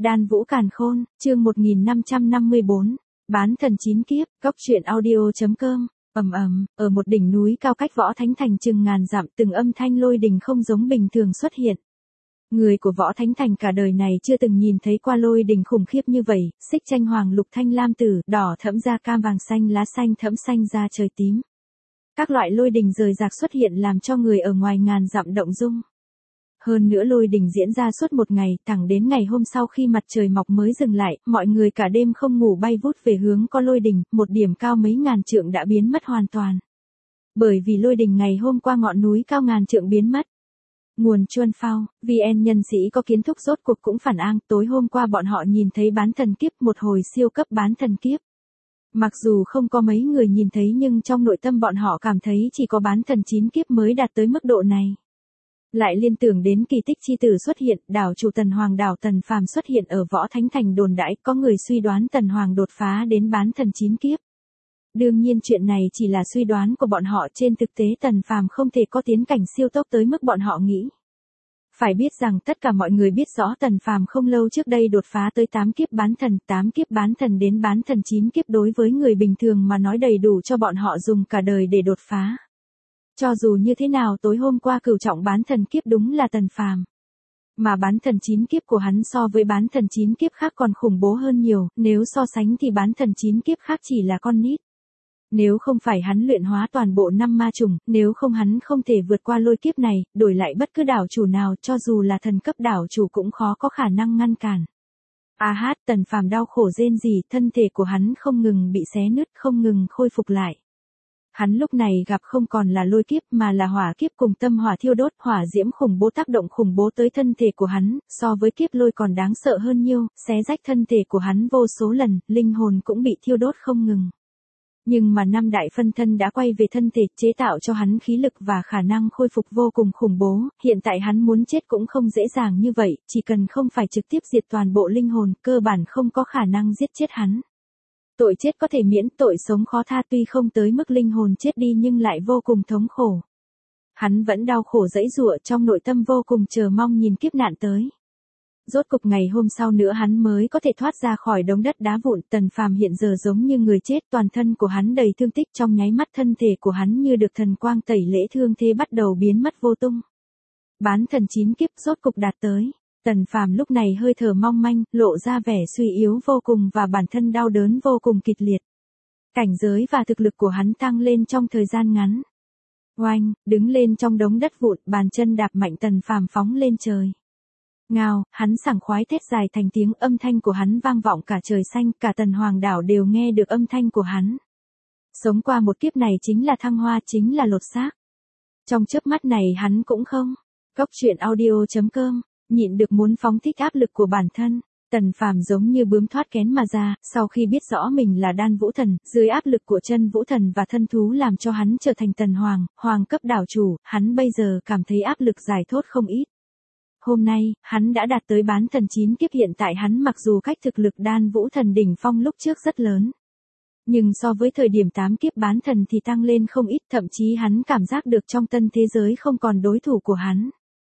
Đan Vũ Càn Khôn, chương 1554, bán thần 9 kiếp, góc truyện audio.com. Ở một đỉnh núi cao cách Võ Thánh Thành chừng ngàn dặm, từng âm thanh lôi đình không giống bình thường xuất hiện. Người của Võ Thánh Thành cả đời này chưa từng nhìn thấy qua lôi đình khủng khiếp như vậy, xích tranh hoàng lục thanh lam tử, đỏ thẫm da cam vàng xanh lá xanh thẫm xanh da trời tím. Các loại lôi đình rời rạc xuất hiện làm cho người ở ngoài ngàn dặm động dung. Hơn nữa lôi đình diễn ra suốt một ngày, thẳng đến ngày hôm sau khi mặt trời mọc mới dừng lại, mọi người cả đêm không ngủ bay vút về hướng có lôi đình, một điểm cao mấy ngàn trượng đã biến mất hoàn toàn. Bởi vì lôi đình ngày hôm qua ngọn núi cao ngàn trượng biến mất. Nguồn Chuân Phao, VN nhân sĩ có kiến thức rốt cuộc cũng phản ánh, tối hôm qua bọn họ nhìn thấy bán thần kiếp, một hồi siêu cấp bán thần kiếp. Mặc dù không có mấy người nhìn thấy nhưng trong nội tâm bọn họ cảm thấy chỉ có bán thần 9 kiếp mới đạt tới mức độ này. Lại liên tưởng đến kỳ tích chi tử xuất hiện, đảo chủ Tần Hoàng đảo Tần Phàm xuất hiện ở Võ Thánh Thành đồn đãi, có người suy đoán Tần Hoàng đột phá đến bán thần 9 kiếp. Đương nhiên chuyện này chỉ là suy đoán của bọn họ, trên thực tế Tần Phàm không thể có tiến cảnh siêu tốc tới mức bọn họ nghĩ. Phải biết rằng tất cả mọi người biết rõ Tần Phàm không lâu trước đây đột phá tới 8 kiếp bán thần, 8 kiếp bán thần đến bán thần 9 kiếp đối với người bình thường mà nói đầy đủ cho bọn họ dùng cả đời để đột phá. Cho dù như thế nào tối hôm qua cửu trọng bán thần kiếp đúng là Tần Phàm. Mà bán thần 9 kiếp của hắn so với bán thần 9 kiếp khác còn khủng bố hơn nhiều, nếu so sánh thì bán thần 9 kiếp khác chỉ là con nít. Nếu không phải hắn luyện hóa toàn bộ 5 ma trùng, nếu không hắn không thể vượt qua lôi kiếp này, đổi lại bất cứ đảo chủ nào cho dù là thần cấp đảo chủ cũng khó có khả năng ngăn cản. Tần Phàm đau khổ rên rỉ, thân thể của hắn không ngừng bị xé nứt, không ngừng khôi phục lại. Hắn lúc này gặp không còn là lôi kiếp mà là hỏa kiếp cùng tâm hỏa thiêu đốt, hỏa diễm khủng bố tác động khủng bố tới thân thể của hắn, so với kiếp lôi còn đáng sợ hơn nhiều, xé rách thân thể của hắn vô số lần, linh hồn cũng bị thiêu đốt không ngừng. Nhưng mà 5 đại phân thân đã quay về thân thể, chế tạo cho hắn khí lực và khả năng khôi phục vô cùng khủng bố, hiện tại hắn muốn chết cũng không dễ dàng như vậy, chỉ cần không phải trực tiếp diệt toàn bộ linh hồn, cơ bản không có khả năng giết chết hắn. Tội chết có thể miễn, tội sống khó tha, tuy không tới mức linh hồn chết đi nhưng lại vô cùng thống khổ. Hắn vẫn đau khổ giãy giụa, trong nội tâm vô cùng chờ mong nhìn kiếp nạn tới. Rốt cục ngày hôm sau nữa hắn mới có thể thoát ra khỏi đống đất đá vụn. Tần Phàm hiện giờ giống như người chết, toàn thân của hắn đầy thương tích, trong nháy mắt thân thể của hắn như được thần quang tẩy lễ, thương thế bắt đầu biến mất vô tung. Bán thần 9 kiếp rốt cục đạt tới. Tần Phàm lúc này hơi thở mong manh, lộ ra vẻ suy yếu vô cùng và bản thân đau đớn vô cùng kịch liệt. Cảnh giới và thực lực của hắn tăng lên trong thời gian ngắn. Oanh, đứng lên trong đống đất vụn, bàn chân đạp mạnh, Tần Phàm phóng lên trời. Ngao, hắn sảng khoái thét dài thành tiếng, âm thanh của hắn vang vọng cả trời xanh, cả Tần Hoàng đảo đều nghe được âm thanh của hắn. Sống qua một kiếp này chính là thăng hoa, chính là lột xác. Trong chớp mắt này hắn cũng không. Góc truyện audio.com, nhịn được muốn phóng thích áp lực của bản thân. Tần Phàm giống như bướm thoát kén mà ra, sau khi biết rõ mình là Đan Vũ Thần, dưới áp lực của chân Vũ Thần và thân thú làm cho hắn trở thành Tần Hoàng, hoàng cấp đảo chủ, hắn bây giờ cảm thấy áp lực giải thoát không ít. Hôm nay, hắn đã đạt tới bán thần 9 kiếp, hiện tại hắn mặc dù cách thực lực Đan Vũ Thần đỉnh phong lúc trước rất lớn. Nhưng so với thời điểm 8 kiếp bán thần thì tăng lên không ít, thậm chí hắn cảm giác được trong tân thế giới không còn đối thủ của hắn.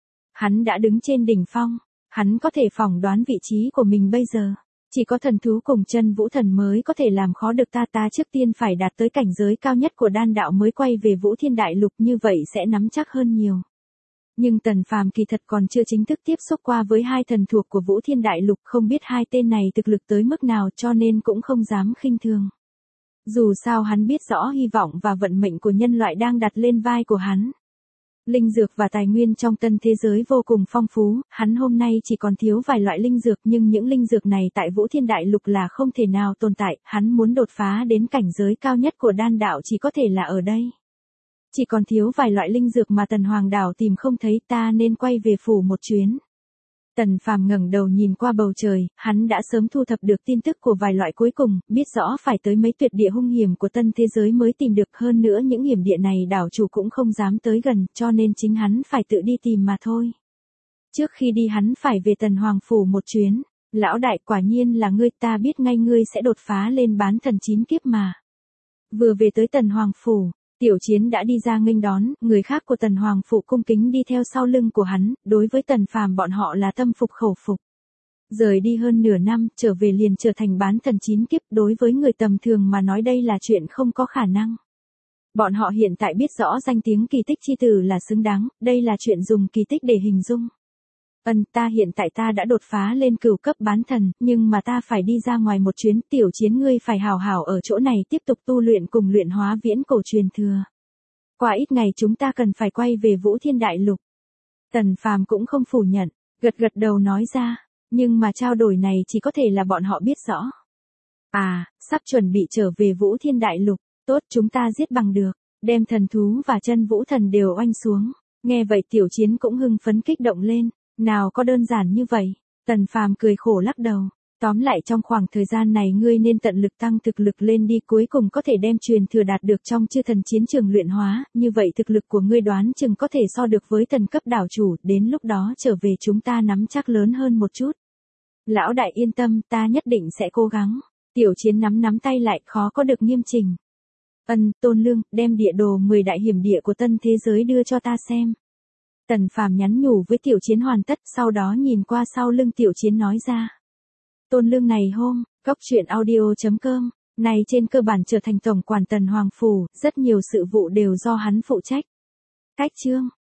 Hắn đã đứng trên đỉnh phong, hắn có thể phỏng đoán vị trí của mình bây giờ. Chỉ có thần thú cùng chân Vũ Thần mới có thể làm khó được ta trước tiên phải đạt tới cảnh giới cao nhất của đan đạo mới quay về Vũ Thiên Đại Lục, như vậy sẽ nắm chắc hơn nhiều. Nhưng Tần Phàm kỳ thật còn chưa chính thức tiếp xúc qua với hai thần thuộc của Vũ Thiên Đại Lục, không biết hai tên này thực lực tới mức nào cho nên cũng không dám khinh thường. Dù sao hắn biết rõ hy vọng và vận mệnh của nhân loại đang đặt lên vai của hắn. Linh dược và tài nguyên trong tân thế giới vô cùng phong phú, hắn hôm nay chỉ còn thiếu vài loại linh dược, nhưng những linh dược này tại Vũ Thiên Đại Lục là không thể nào tồn tại, hắn muốn đột phá đến cảnh giới cao nhất của đan đạo chỉ có thể là ở đây. Chỉ còn thiếu vài loại linh dược mà Tần Hoàng đảo tìm không thấy, ta nên quay về phủ một chuyến. Tần Phàm ngẩng đầu nhìn qua bầu trời, hắn đã sớm thu thập được tin tức của vài loại cuối cùng, biết rõ phải tới mấy tuyệt địa hung hiểm của tân thế giới mới tìm được, hơn nữa những hiểm địa này đảo chủ cũng không dám tới gần, cho nên chính hắn phải tự đi tìm mà thôi. Trước khi đi hắn phải về Tần Hoàng phủ một chuyến. Lão đại, quả nhiên là ngươi, ta biết ngay ngươi sẽ đột phá lên bán thần 9 kiếp mà. Vừa về tới Tần Hoàng phủ, Tiểu Chiến đã đi ra nghênh đón, người khác của Tần Hoàng phủ cung kính đi theo sau lưng của hắn, đối với Tần Phàm bọn họ là tâm phục khẩu phục. Rời đi hơn nửa năm, trở về liền trở thành bán thần 9 kiếp, đối với người tầm thường mà nói đây là chuyện không có khả năng. Bọn họ hiện tại biết rõ danh tiếng kỳ tích chi tử là xứng đáng, đây là chuyện dùng kỳ tích để hình dung. Ta hiện tại ta đã đột phá lên cửu cấp bán thần, nhưng mà ta phải đi ra ngoài một chuyến, Tiểu Chiến ngươi phải hào hào ở chỗ này tiếp tục tu luyện cùng luyện hóa viễn cổ truyền thừa. Qua ít ngày chúng ta cần phải quay về Vũ Thiên Đại Lục. Tần Phàm cũng không phủ nhận, gật gật đầu nói ra, nhưng mà trao đổi này chỉ có thể là bọn họ biết rõ. Sắp chuẩn bị trở về Vũ Thiên Đại Lục, tốt chúng ta giết bằng được, đem thần thú và chân vũ thần đều oanh xuống. Nghe vậy Tiểu Chiến cũng hưng phấn kích động lên, nào có đơn giản như vậy, Tần Phàm cười khổ lắc đầu. Tóm lại trong khoảng thời gian này ngươi nên tận lực tăng thực lực lên đi, cuối cùng có thể đem truyền thừa đạt được trong chư thần chiến trường luyện hóa, như vậy thực lực của ngươi đoán chừng có thể so được với thần cấp đảo chủ, đến lúc đó trở về chúng ta nắm chắc lớn hơn một chút. Lão đại yên tâm, ta nhất định sẽ cố gắng. Tiểu Chiến nắm tay lại, khó có được nghiêm chỉnh. Tôn Lương, đem địa đồ 10 đại hiểm địa của tân thế giới đưa cho ta xem. Tần Phàm nhắn nhủ với Tiểu Chiến hoàn tất, sau đó nhìn qua sau lưng Tiểu Chiến nói ra. Tôn Lương này hôm, goctruyện.audio.com, này trên cơ bản trở thành tổng quản Tần Hoàng Phủ, rất nhiều sự vụ đều do hắn phụ trách. Cách chương